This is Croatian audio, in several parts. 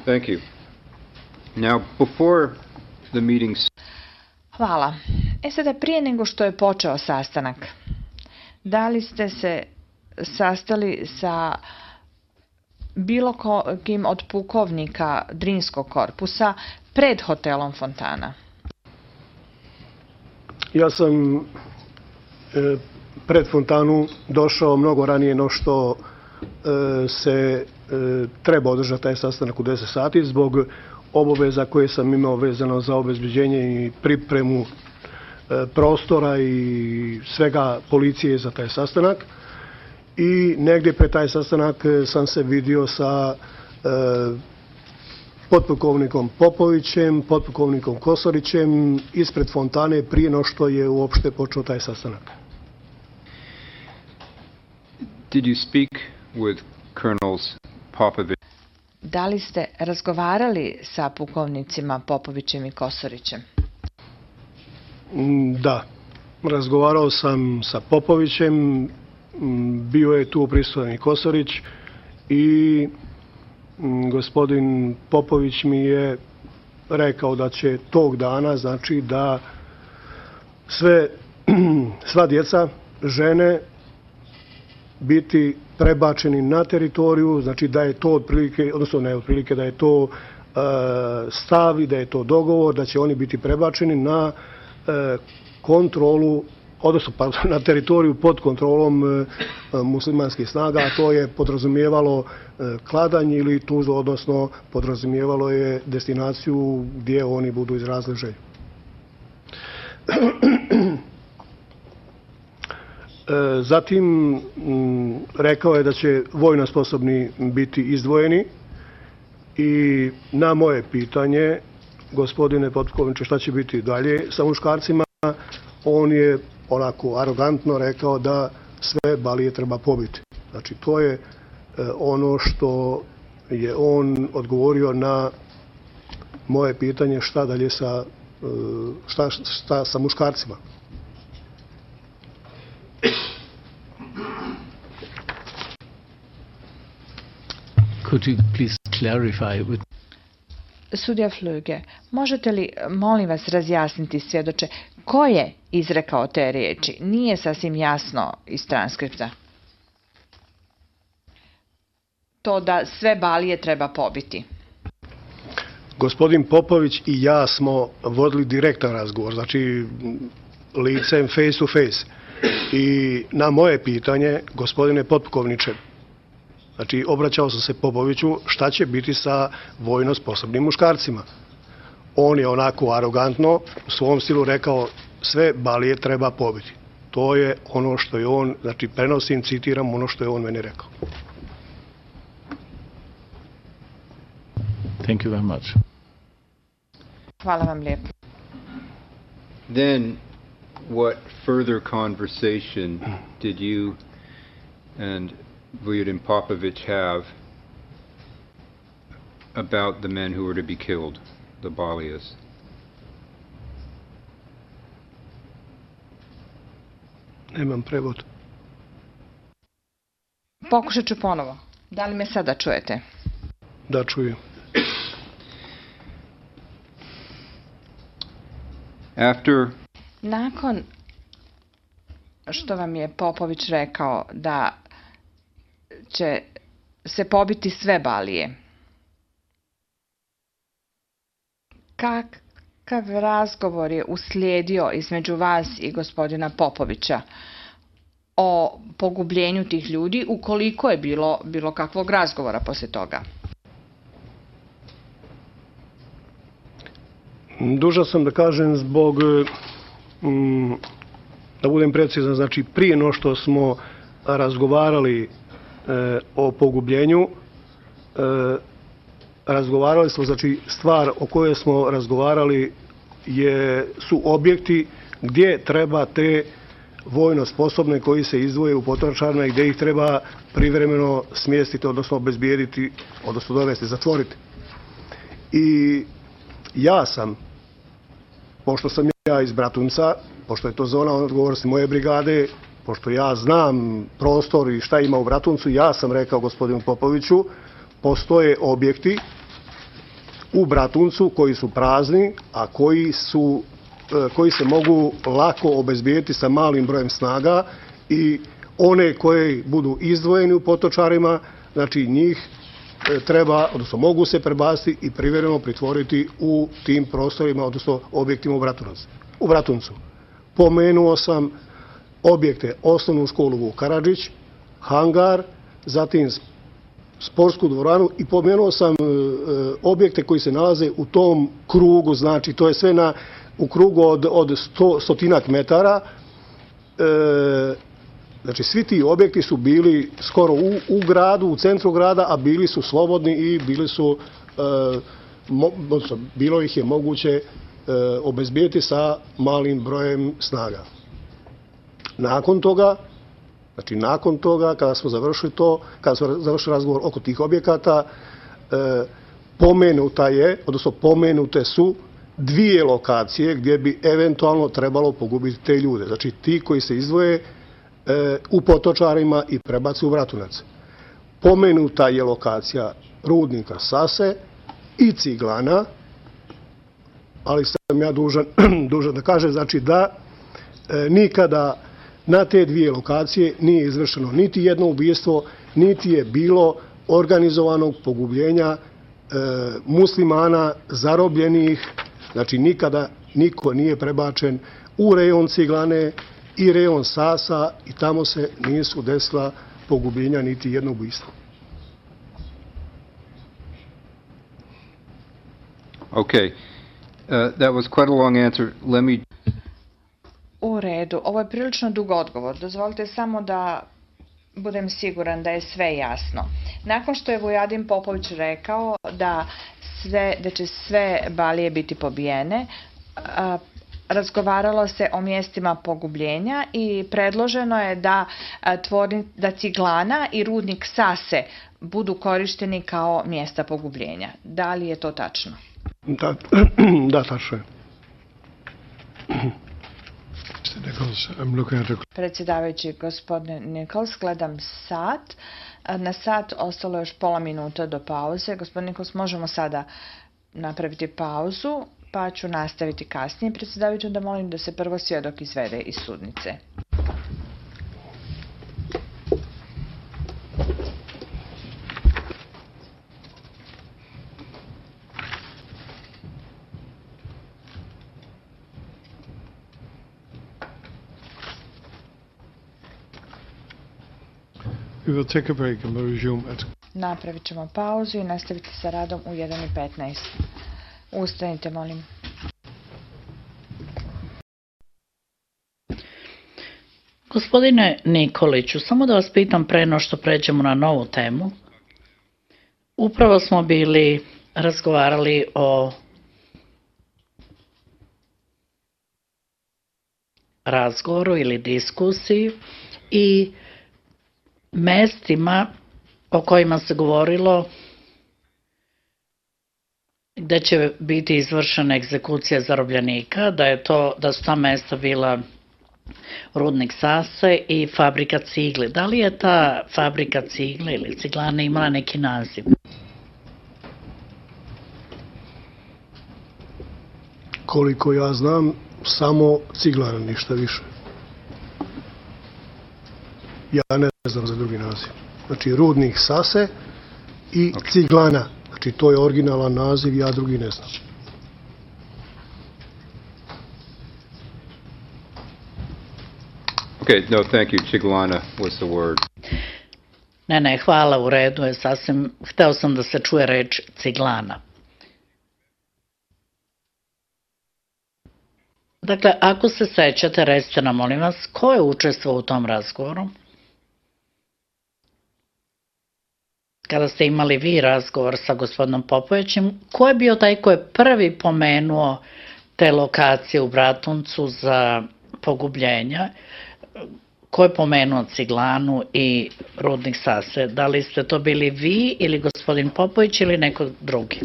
Thank you. Now, before the meeting... Hvala. Sada prije nego što je počeo sastanak, da li ste se sastali sa bilo kim od pukovnika Drinskog korpusa pred hotelom Fontana? Ja sam pred Fontanu došao mnogo ranije no što se treba održati taj sastanak u 10 sati zbog obaveza koje sam imao vezano za obezbeđenje i pripremu prostora i svega policije za taj sastanak. I negdje pred taj sastanak sam se vidio sa potpukovnikom Popovićem, potpukovnikom Kosorićem ispred Fontane prije no što je uopšte počeo taj sastanak. Did you speak with Colonels Popović? Da li ste razgovarali sa pukovnicima Popovićem i Kosorićem? Da, razgovarao sam sa Popovićem, bio je tu prisutan i Kosorić i gospodin Popović mi je rekao da će tog dana, znači da sva djeca, žene biti prebačeni na teritoriju, znači da je to otprilike, odnosno ne otprilike, da je to stav i da je to dogovor, da će oni biti prebačeni na kontrolu, odnosno na teritoriju pod kontrolom muslimanskih snaga, a to je podrazumijevalo Kladanj ili Tuzlu, odnosno podrazumijevalo je destinaciju gdje oni budu izrazili želju. Zatim rekao je da će vojno sposobni biti izdvojeni i na moje pitanje, gospodine potpukovniče, šta će biti dalje sa muškarcima, on je onako arogantno rekao da sve balije treba pobiti. Znači to je ono što je on odgovorio na moje pitanje šta dalje šta sa muškarcima. Could you please clarify with... Sudija Fluge, možete li, molim vas, razjasniti, svjedoče, ko je izrekao te riječi? Nije sasvim jasno iz transkripta. To da sve balije treba pobiti. Gospodin Popović i ja smo vodili direktan razgovor, znači licem face to face. I na moje pitanje, gospodine potpukovniče, znači obraćao sam se Popoviću šta će biti sa vojno sposobnim muškarcima. On je onako arogantno u svom stilu rekao sve balije treba pobiti. To je ono što je on, znači prenosim, citiram ono što je on meni rekao. Thank you very much. Hvala vam lijepo. Then, what further conversation did you and Vujadin Popović have about the men who were to be killed, the Balijas? Nemam prevod. Pokušat ću ponovo. Da li me sada čujete? Da, čujem. Nakon što vam je Popović rekao da će se pobiti sve balije, kakav razgovor je uslijedio između vas i gospodina Popovića o pogubljenju tih ljudi, ukoliko je bilo kakvog razgovora poslije toga? Dužan sam da kažem zbog, da budem precizan, znači prije no što smo razgovarali o pogubljenju, razgovarali smo, znači stvar o kojoj smo razgovarali su objekti gdje treba te vojno sposobne koji se izdvoje u potočarima i gdje ih treba privremeno smjestiti, odnosno obezbijediti, odnosno dovesti, zatvoriti. I ja sam, pošto sam ja iz Bratunca, pošto je to zona odgovornosti moje brigade, pošto ja znam prostor i šta ima u Bratuncu, ja sam rekao gospodinu Popoviću, postoje objekti u Bratuncu koji su prazni, a koji se mogu lako obezbijeti sa malim brojem snaga i one koje budu izdvojeni u Potočarima, znači njih treba, odnosno mogu se prebaciti i privremeno pritvoriti u tim prostorima, odnosno objektima u Bratuncu. Pomenuo sam objekte osnovnu školu Vuk Karadžić, hangar, zatim sportsku dvoranu i pomenuo sam objekte koji se nalaze u tom krugu, znači to je sve u krugu od stotinak metara. Znači svi ti objekti su bili skoro u gradu, u centru grada, a bili su slobodni i bilo ih je moguće obezbijeti sa malim brojem snaga. Nakon toga, kada smo završili razgovor oko tih objekata, pomenute su dvije lokacije gdje bi eventualno trebalo pogubiti te ljude. Znači ti koji se izdvoje u Potočarima i prebaci u Bratunac. Pomenuta je lokacija rudnika Sase i Ciglana, ali sam ja dužan da kažem, znači da nikada na te dvije lokacije nije izvršeno niti jedno ubistvo, niti je bilo organizovanog pogubljenja muslimana, zarobljenih, znači nikada niko nije prebačen u rejon Ciglane i rejon Sasa i tamo se nisu desila pogubljenja niti jedno ubistvo. Okay. That was quite a long answer. Let me... U redu, ovo je prilično dug odgovor. Dozvolite samo da budem siguran da je sve jasno. Nakon što je Vujadin Popović rekao da će sve balije biti pobijene, razgovaralo se o mjestima pogubljenja i predloženo je da Ciglana i rudnik Sase budu korišteni kao mjesta pogubljenja. Da li je to tačno? Da, tačno je. Predsjedavajući gospodine Nichols, gledam sat. Na sat ostalo još pola minuta do pauze. Gospodin Nichols, možemo sada napraviti pauzu, pa ću nastaviti kasnije. Predsjedavajući, da molim da se prvo svjedok izvede iz sudnice. We will take a break and we'll resume at... Napravit ćemo pauzu i nastaviti sa radom u 1:15. Ustanite, molim. Gospodine Nikoliću, samo da vas pitam pre no što pređemo na novu temu. Upravo smo razgovarali o razgovoru ili diskusiji i mestima o kojima se govorilo gde će biti izvršena egzekucija zarobljenika, da su ta mesta bila rudnik Sase i fabrika cigle. Da li je ta fabrika cigle ili ciglane imala neki naziv? Koliko ja znam, samo Ciglana, ništa više. Ja ne znam za drugi naziv. Znači, rudnik Sase i Ciglana. Znači, to je originalan naziv, ja drugi ne znam. Okay, no, thank you. Ciglana was the word. Ne, hvala, u redu je sasvim. Hteo sam da se čuje reč Ciglana. Dakle, ako se sećate, recite nam, molim vas, ko je učestvovao u tom razgovoru? Kada ste imali vi razgovor sa gospodinom Popovićem, ko je bio taj ko je prvi pomenuo te lokacije u Bratuncu za pogubljenja? Ko je pomenuo Ciglanu i rudnik Sase? Da li ste to bili vi ili gospodin Popović ili neko drugi?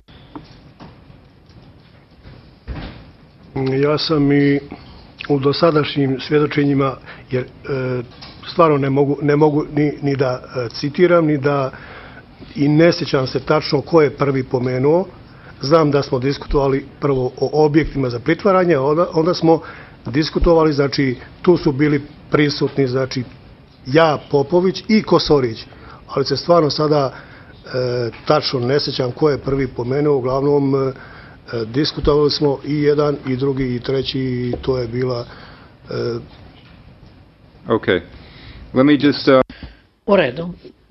Ja sam i u dosadašnjim svjedočenjima, jer stvarno ne mogu ni da citiram, ni da i ne sjećam se tačno ko je prvi pomenuo. Znam da smo diskutovali prvo o objektima za pritvaranje, onda smo diskutovali, znači tu su bili prisutni, znači ja, Popović i Kosorić, ali se stvarno sada tačno ne sjećam ko je prvi pomenuo, uglavnom diskutovali smo i jedan, i drugi, i treći, i to je bila... Okay. Let me just... U redu.